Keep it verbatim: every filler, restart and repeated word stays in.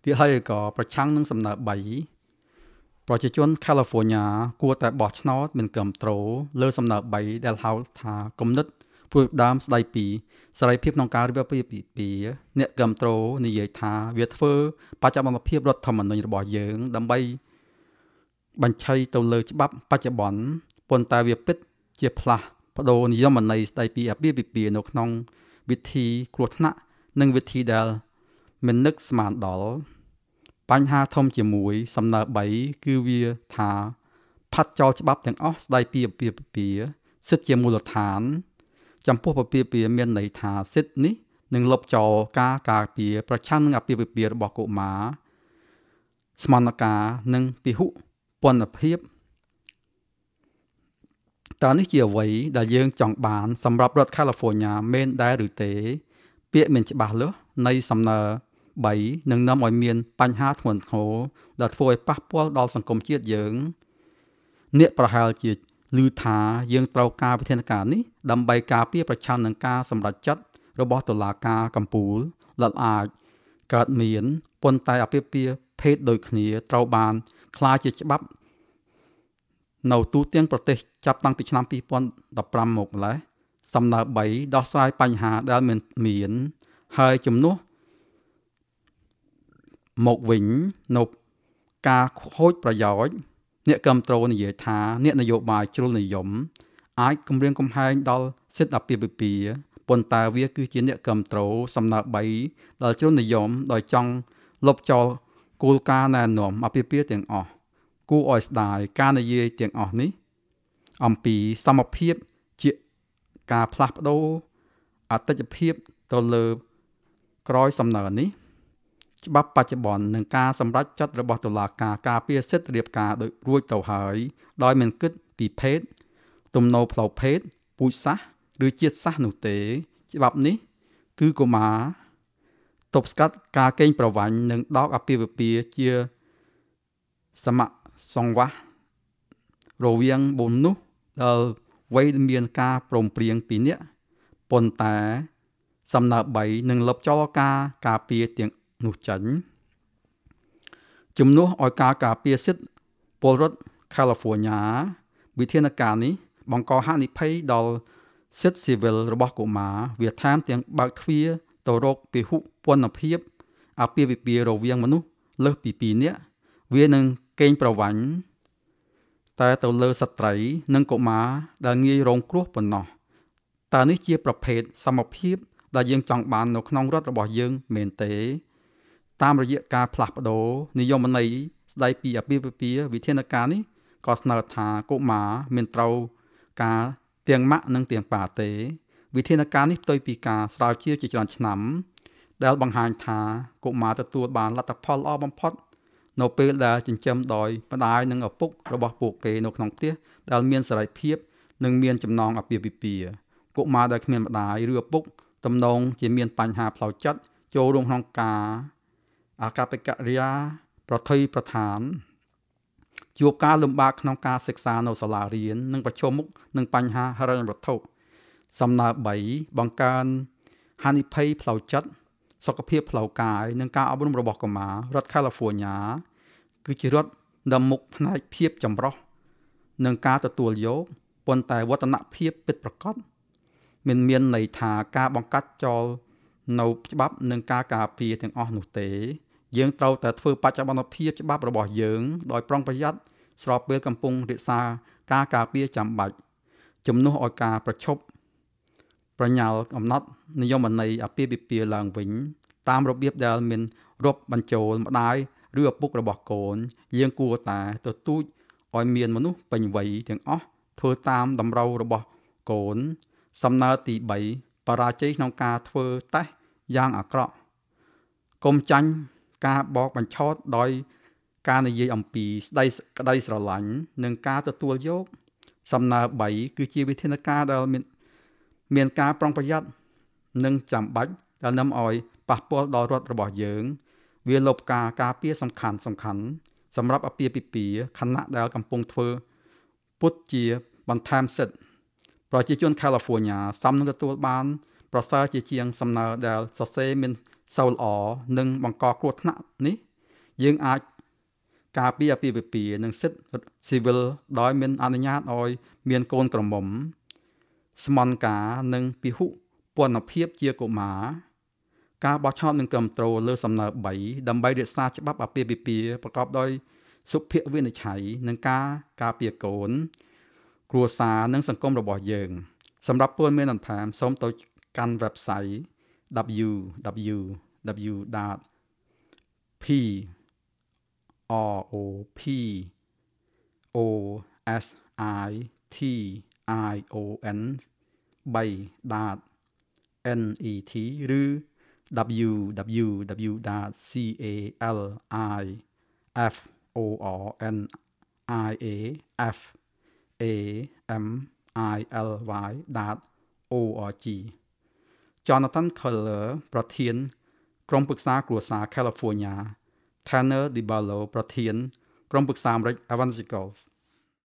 ទីហើយក៏ប្រឆាំងនឹងសំណើបីប្រជាជន California គួរតែបោះឆ្នោតមានគ្រប់គ្រងលើសំណើបីដែលហៅថាគំនិតព្រួយដើមស្ដីពីសេរីភាពក្នុងការរៀបរៀបពីពីអ្នកគ្រប់គ្រងនិយាយថាវាធ្វើបច្ចុប្បន្នភាពរដ្ឋធម្មនុញ្ញរបស់យើងដើម្បីបញ្ឆេញទៅលើច្បាប់បច្ចុប្បន្នប៉ុន្តែវាពិតជាផ្លាស់ប្ដូរនិយមន័យស្ដីពីអាពាហ៍ពិពាហ៍នៅក្នុងវិធីគ្រោះថ្នាក់និងវិធីដែលមិននឹកស្មានដល់បញ្ហាធំជាមួយសំណើបីគឺវាថាផាត់ចោលច្បាប់ទាំងអស់ស្ដីពីអាពាហ៍ពិពាហ៍សិទ្ធិជាមូលដ្ឋានចំពោះអាពាហ៍ពិពាហ៍មានន័យថាសិទ្ធិនេះនឹងលុបចោលការការពារប្រឆាំងនឹងអាពាហ៍ពិពាហ៍របស់កុមារស្មានការនិងពិហុពន្ធភាពតើនេះជាអ្វីដែលយើងចង់បានសម្រាប់រដ្ឋ California មែនដែរឬទេពាក្យមិនច្បាស់លាស់នៃសំណើបីនឹងនាំឲ្យមានបញ្ហាធ្ងន់ធ្ងរដែលធ្វើឲ្យប៉ះពាល់ដល់សង្គមជាតិយើងអ្នកប្រហែលជាឮថាយើងត្រូវការវិធានការនេះដើម្បីការពារប្រឆាំងនឹងការសម្រេចចិត្តរបស់តុលាការកំពូលដែលអាចកើតមានប៉ុន្តែអាពាហ៍ពិពាហ៍ភេទដូចគ្នាត្រូវបានក្លាយជាច្បាប់នៅទូទាំងប្រទេសចាប់តាំងពីឆ្នាំពីរពាន់ដប់ប្រាំមកម្ល៉េះសំណើបីដោះស្រាយបញ្ហាដែលមានមានហើយជំនួសមកវិញនៅការខូចប្រយោជន៍អ្នកគ្រប់គ្រងនិយាយថាអ្នកនយោបាយជ្រុលនិយមអាចគម្រាមកំហែងដល់សិទ្ធិអាពាហ៍ពិពាហ៍ប៉ុន្តែវាគឺជាអ្នកគ្រប់គ្រងសំណើបីដែលជ្រុលនិយមដោយចង់លុបចោលគោលការណ៍ណែនាំអាពាហ៍ពិពាហ៍ទាំងអស់គួរឲ្យស្ដាយការនិយាយទាំងអស់នេះអំពីសមភាពជាការផ្លាស់ប្ដូរអតិថិភាពទៅលើក្រោយសំណើនេះច្បាប់បច្ចុប្បន្ននិងការសម្រេចចិត្តរបស់តុលាការការពារសិទ្ធិរៀបការដោយរួចទៅហើយដោយមិនគិតពីភេទទំនោរផ្លូវភេទពូជសាសន៍ឬជាតិសាសន៍នោះទេច្បាប់នេះគឺកុមារទប់ស្កាត់ការកេងប្រវ័ញ្ចនិងដកអាពាហ៍ពិពាហ៍ជាសមសង្វាសរវាងបុណ្យនោះដែលវ័យមានការព្រមព្រៀងពីអ្នកប៉ុន្តែសំណើបីនឹងលុបចោលការការពារទាំងនោះចេញជំនួសឲ្យការការពារសិទ្ធិពលរដ្ឋ California វិធានការនេះបង្កហានិភ័យដល់សិទ្ធិស៊ីវិលរបស់កុមារវាថែមទាំងបើកទ្វារទៅរកពិហុពន្ធភាពអាពាហ៍ពិពាហ៍រវាងមនុស្សលើសពីពីរនាក់វានឹងកេងប្រវ័ញ្ចតែទៅលើស្ត្រីនិងកុមារដែលងាយរងគ្រោះប៉ុណ្ណោះតើនេះជាប្រភេទសមភាពដែលយើងចង់បាននៅក្នុងរដ្ឋរបស់យើងមែនទេតាមរយៈការផ្លាស់ប្ដូរនិយមន័យស្ដីពីអាពាហ៍ពិពាហ៍វិធានការនេះក៏ស្នើថាកុមារមានត្រូវការទាំងម៉ាក់និងទាំងប៉ាទេវិធានការនេះផ្ទុយពីការស្រាវជ្រាវជាច្រើនឆ្នាំដែលបង្ហាញថាកុមារទទួលបានលទ្ធផលល្អបំផុតនៅពេលដែលចិញ្ចឹមដោយម្ដាយនិងឪពុករបស់ពួកគេនៅក្នុងផ្ទះដែលមានសេរីភាពនិងមានចំណងអាពាហ៍ពិពាហ៍កុមារដែលគ្មានម្ដាយឬឪពុកទំនងជាមានបញ្ហាផ្លូវចិត្តចូលរួមក្នុងការអាកប្បកិរិយាប្រថុយប្រថានជួបការលំបាកក្នុងការសិក្សានៅសាលារៀននិងប្រឈមមុខនឹងបញ្ហាហិរញ្ញវត្ថុសំណើបីបង្កើនហានិភ័យផ្លូវចិត្តសុខភាពផ្លូវកាយនិងការអប់រំរបស់កុមាររដ្ឋ California គឺជារដ្ឋដំមុខផ្នែកភាពចម្រុះនិងការទទួលយកប៉ុន្តែវឌ្ឍនភាពពិតប្រាកដមិនមានន័យថាការបង្កាត់ចោលនៅច្បាប់និងការការពារទាំងអស់នោះទេយើងត្រូវតែធ្វើបច្ចុប្បន្នភាពច្បាប់របស់យើងដោយប្រុងប្រយ័ត្នស្របពេលកំពុងរក្សាការការពារចាំបាច់ជំនួសឲ្យការប្រឈប់ប្រញាល់អំណត់និយមន័យអាពាហ៍ពិពាហ៍ឡើងវិញតាមរបៀបដែលមានរាប់បញ្ចូលម្ដាយឬឪពុករបស់កូនយើងគួរតែទទូចឲ្យមានមនុស្សពេញវ័យទាំងអស់ធ្វើតាមតម្រូវរបស់កូនសំណើទីបីបរាជ័យក្នុងការធ្វើតេស្តយ៉ាងអាក្រក់កុំចាញ់ការបោកបញ្ឆោតដោយការនិយាយអំពីស្ដីក្តីស្រឡាញ់និងការទទួលយកសំណើបីគឺជាវិធានការដែលមានមានការប្រុងប្រយ័ត្ននិងចាំបាច់ដែលនាំឲ្យប៉ះពាល់ដល់រដ្ឋរបស់យើងវាលុបការការពារសំខាន់សំខាន់សម្រាប់អាពាហ៍ពិពាហ៍ខណៈដែលកំពុងធ្វើពុតជាបន្ថែមសិទ្ធិប្រជាជន California សមនឹងទទួលបានប្រសើរជាជាងសំណើដែលសរសេរមានសូវល្អនិងបង្កគ្រោះថ្នាក់នេះយើងអាចការពារអាពាហ៍ពិពាហ៍និងសិទ្ធិស៊ីវិលដោយមានអនុញ្ញាតឲ្យមានកូនក្រមុំស្មន់ការនិងពិហុពន្ធភាពជាកុមារការបោះឆ្នោតនឹងគ្រប់គ្រងលើសំណើបីដើម្បីរក្សាច្បាប់អាពាហ៍ពិពាហ៍ប្រកបដោយសុភវិនិច្ឆ័យនិងការការពារកូនគ្រួសារនិងសង្គមរបស់យើងសម្រាប់ព័ត៌មានបន្ថែមសូមទៅកាន់ website w w w dot p r o p o s i t i o n 3 .net ឬ w w w dot california dot org Jonathan Keller ប្រធានក្រុមប្រឹក្សាគ្រួសារ California Tanner DeBarlo ប្រធានក្រុមប្រឹក្សាអាមេរិក Evangelicals